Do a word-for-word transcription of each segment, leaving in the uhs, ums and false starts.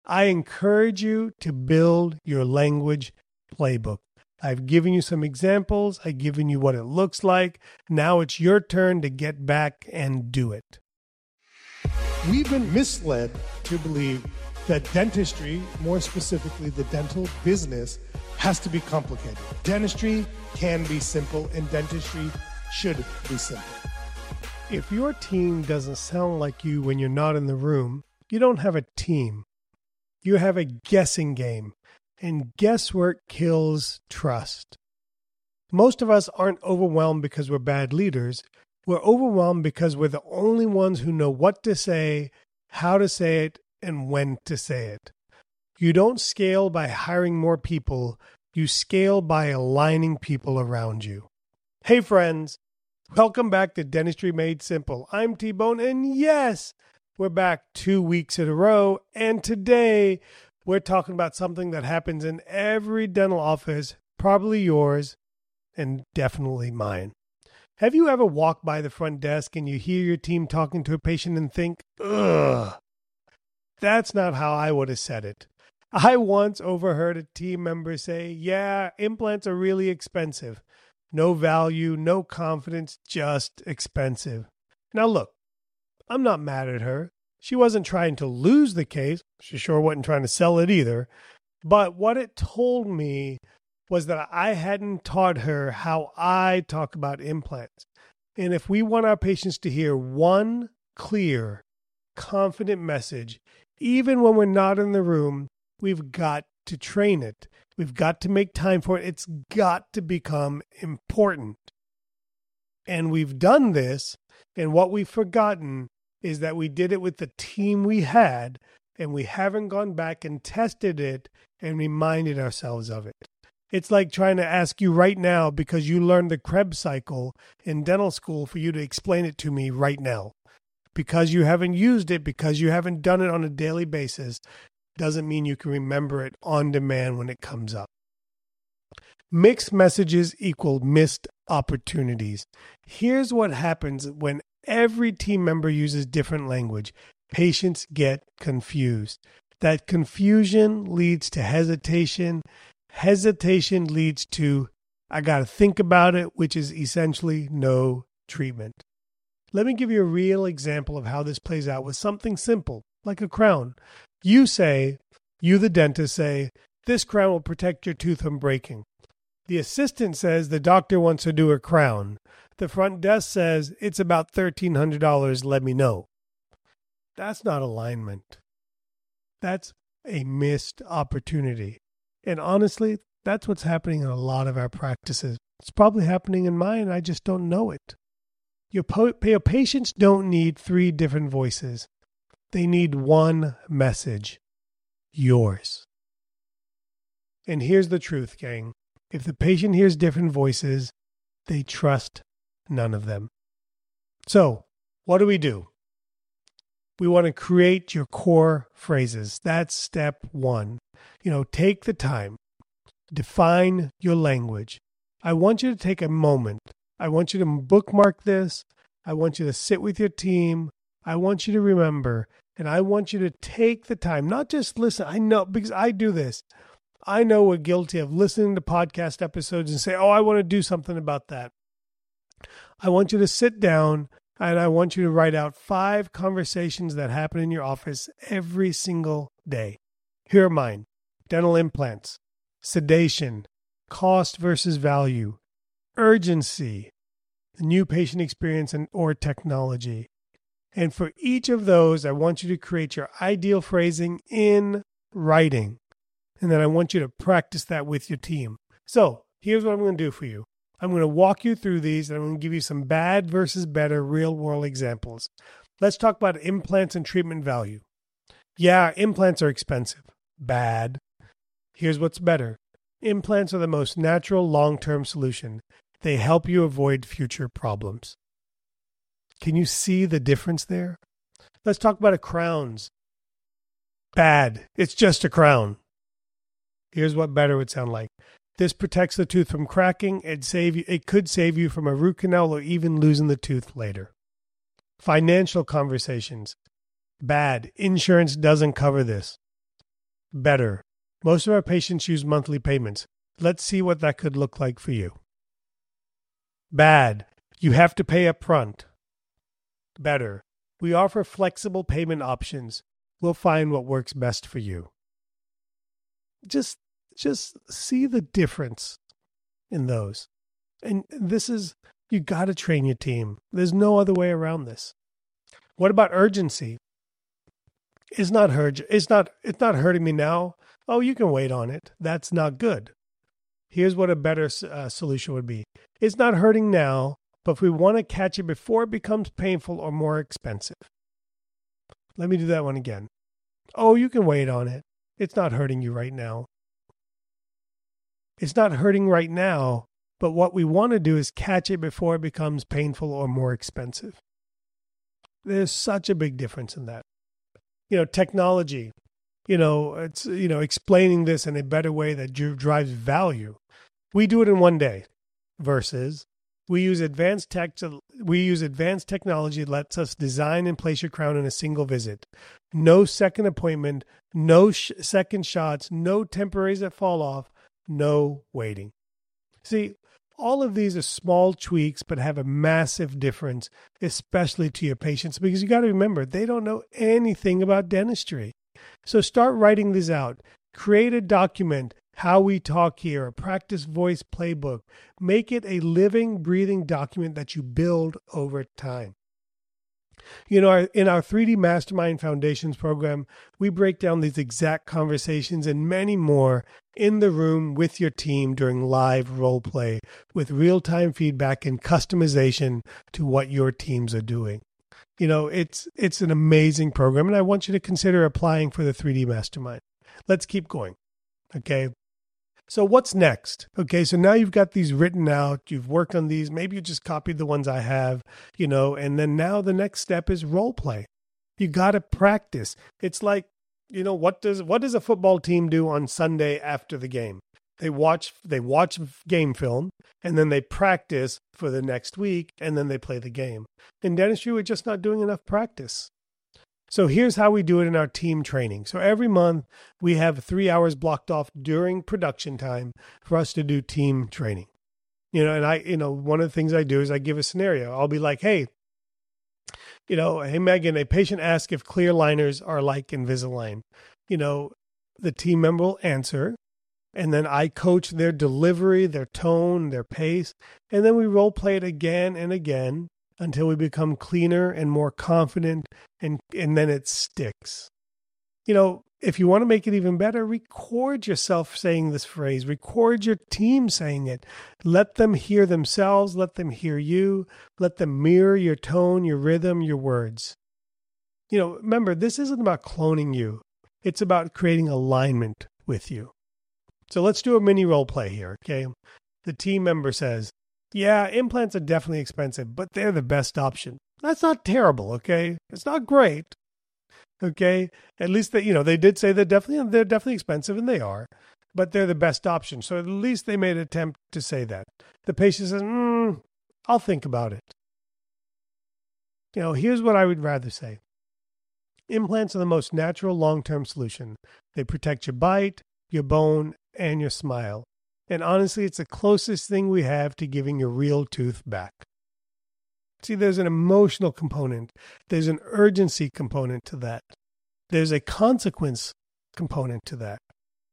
I encourage you to build your language playbook. I've given you some examples. I've given you what it looks like. Now it's your turn to get back and do it. We've been misled to believe that dentistry, more specifically the dental business, has to be complicated. Dentistry can be simple, and dentistry should be simple. If your team doesn't sound like you when you're not in the room, you don't have a team. You have a guessing game, and guesswork kills trust. Most of us aren't overwhelmed because we're bad leaders. We're overwhelmed because we're the only ones who know what to say, how to say it, and when to say it. You don't scale by hiring more people. You scale by aligning people around you. Hey friends, welcome back to Dentistry Made Simple. I'm T-Bone, and yes, we're back two weeks in a row. And today we're talking about something that happens in every dental office, probably yours, and definitely mine. Have you ever walked by the front desk and you hear your team talking to a patient and think, ugh, that's not how I would have said it. I once overheard a team member say, yeah, implants are really expensive. No value, no confidence, just expensive. Now look, I'm not mad at her. She wasn't trying to lose the case. She sure wasn't trying to sell it either. But what it told me was that I hadn't taught her how I talk about implants. And if we want our patients to hear one clear, confident message, even when we're not in the room, we've got to train it. We've got to make time for it. It's got to become important. And we've done this, and what we've forgotten is that we did it with the team we had, and we haven't gone back and tested it and reminded ourselves of it. It's like trying to ask you right now, because you learned the Krebs cycle in dental school, for you to explain it to me right now. Because you haven't used it, because you haven't done it on a daily basis, doesn't mean you can remember it on demand when it comes up. Mixed messages equal missed opportunities. Here's what happens when every team member uses different language. Patients get confused. That confusion leads to hesitation. Hesitation leads to, I got to think about it, which is essentially no treatment. Let me give you a real example of how this plays out with something simple, like a crown. You say, you the dentist say, this crown will protect your tooth from breaking. The assistant says the doctor wants to do a crown. The front desk says it's about thirteen hundred dollars, let me know. That's not alignment. That's a missed opportunity. And honestly, that's what's happening in a lot of our practices. It's probably happening in mine, I just don't know it. Your, po- your patients don't need three different voices. They need one message, yours. And here's the truth, gang. If the patient hears different voices, they trust none of them. So, what do we do? We want to create your core phrases. That's step one. You know, take the time. Define your language. I want you to take a moment. I want you to bookmark this. I want you to sit with your team. I want you to remember. And I want you to take the time, not just listen. I know, because I do this. I know we're guilty of listening to podcast episodes and say, oh, I want to do something about that. I want you to sit down and I want you to write out five conversations that happen in your office every single day. Here are mine. Dental implants, sedation, cost versus value, urgency, the new patient experience, and or technology. And for each of those, I want you to create your ideal phrasing in writing. And then I want you to practice that with your team. So here's what I'm going to do for you. I'm going to walk you through these, and I'm going to give you some bad versus better real-world examples. Let's talk about implants and treatment value. Yeah, implants are expensive. Bad. Here's what's better. Implants are the most natural long-term solution. They help you avoid future problems. Can you see the difference there? Let's talk about a crowns. Bad. It's just a crown. Here's what better would sound like. This protects the tooth from cracking. It save you, it could save you from a root canal or even losing the tooth later. Financial conversations. Bad. Insurance doesn't cover this. Better. Most of our patients use monthly payments. Let's see what that could look like for you. Bad. You have to pay up front. Better. We offer flexible payment options. We'll find what works best for you. Just, just see the difference in those. And this is, you got to train your team. There's no other way around this. What about urgency? It's not hurt. It's not. It's not hurting me now. Oh, you can wait on it. That's not good. Here's what a better uh, solution would be. It's not hurting now, but if we want to catch it before it becomes painful or more expensive. Let me do that one again. Oh, you can wait on it. It's not hurting you right now. It's not hurting right now, but what we want to do is catch it before it becomes painful or more expensive. There's such a big difference in that. You know, technology, you know, it's, you know, explaining this in a better way that drives value. We do it in one day versus we use advanced tech to, we use advanced technology that lets us design and place your crown in a single visit. No second appointment, no sh- second shots, no temporaries that fall off, no waiting. See, all of these are small tweaks, but have a massive difference, especially to your patients, because you got to remember, they don't know anything about dentistry. So start writing these out. Create a document, how we talk here, a practice voice playbook. Make it a living, breathing document that you build over time. You know, in our three D Mastermind Foundations program, we break down these exact conversations and many more in the room with your team during live role play with real-time feedback and customization to what your teams are doing. You know, it's it's an amazing program, and I want you to consider applying for the three D Mastermind. Let's keep going, okay? So what's next? Okay, so now you've got these written out, you've worked on these, maybe you just copied the ones I have, you know, and then now the next step is role play. You got to practice. It's like, you know, what does what does a football team do on Sunday after the game? They watch they watch game film, and then they practice for the next week, and then they play the game. In dentistry, we're just not doing enough practice. So here's how we do it in our team training. So every month we have three hours blocked off during production time for us to do team training. You know, and I, you know, one of the things I do is I give a scenario. I'll be like, hey, you know, hey, Megan, a patient asks if clear liners are like Invisalign. You know, the team member will answer, and then I coach their delivery, their tone, their pace, and then we role play it again and again until we become cleaner and more confident, and, and then it sticks. You know, if you want to make it even better, record yourself saying this phrase. Record your team saying it. Let them hear themselves. Let them hear you. Let them mirror your tone, your rhythm, your words. You know, remember, this isn't about cloning you. It's about creating alignment with you. So let's do a mini role play here, okay? The team member says, yeah, implants are definitely expensive, but they're the best option. That's not terrible, okay? It's not great, okay? At least they, you know, they did say they're definitely they're definitely expensive, and they are, but they're the best option. So at least they made an attempt to say that. The patient says, mm, I'll think about it. You know, here's what I would rather say. Implants are the most natural long-term solution. They protect your bite, your bone, and your smile. And honestly, it's the closest thing we have to giving your real tooth back. See, there's an emotional component. There's an urgency component to that. There's a consequence component to that.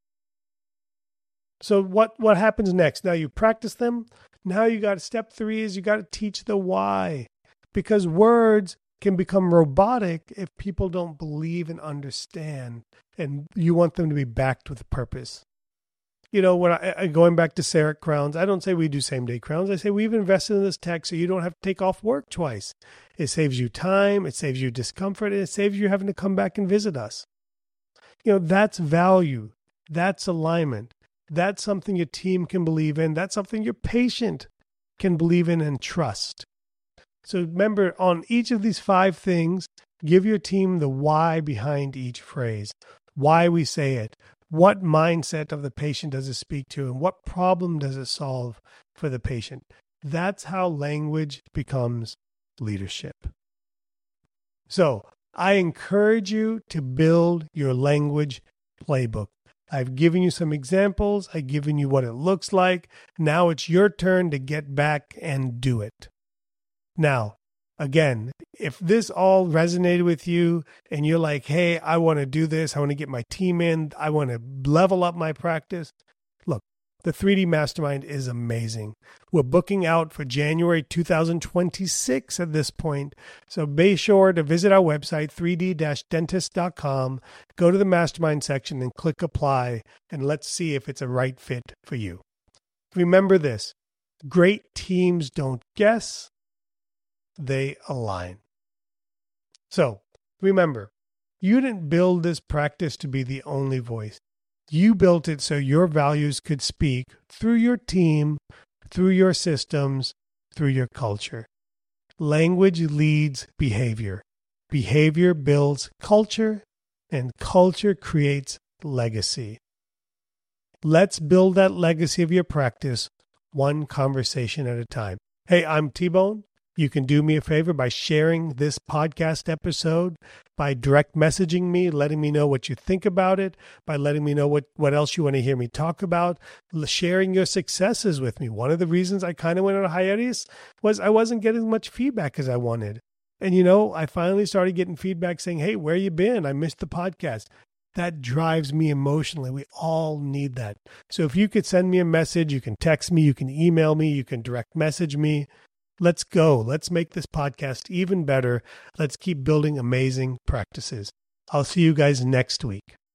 So what, what happens next? Now you practice them. Now you got step three is you got to teach the why. Because words can become robotic if people don't believe and understand. And you want them to be backed with purpose. You know, when I, going back to CEREC crowns, I don't say we do same-day crowns. I say we've invested in this tech so you don't have to take off work twice. It saves you time, it saves you discomfort, and it saves you having to come back and visit us. You know, that's value. That's alignment. That's something your team can believe in. That's something your patient can believe in and trust. So remember, on each of these five things, give your team the why behind each phrase, why we say it. What mindset of the patient does it speak to, and what problem does it solve for the patient? That's how language becomes leadership. So I encourage you to build your language playbook. I've given you some examples. I've given you what it looks like. Now it's your turn to get back and do it. Now, again, if this all resonated with you and you're like, hey, I want to do this. I want to get my team in. I want to level up my practice. Look, the three D Mastermind is amazing. We're booking out for January two thousand twenty-six at this point. So be sure to visit our website, three d dash dentist dot com. Go to the Mastermind section and click apply, and let's see if it's a right fit for you. Remember this, great teams don't guess, they align. So remember, you didn't build this practice to be the only voice. You built it so your values could speak through your team, through your systems, through your culture. Language leads behavior. Behavior builds culture, and culture creates legacy. Let's build that legacy of your practice one conversation at a time. Hey, I'm T-Bone. You can do me a favor by sharing this podcast episode, by direct messaging me, letting me know what you think about it, by letting me know what, what else you want to hear me talk about, sharing your successes with me. One of the reasons I kind of went on a hiatus was I wasn't getting much feedback as I wanted. And, you know, I finally started getting feedback saying, hey, where you been? I missed the podcast. That drives me emotionally. We all need that. So if you could send me a message, you can text me, you can email me, you can direct message me. Let's go. Let's make this podcast even better. Let's keep building amazing practices. I'll see you guys next week.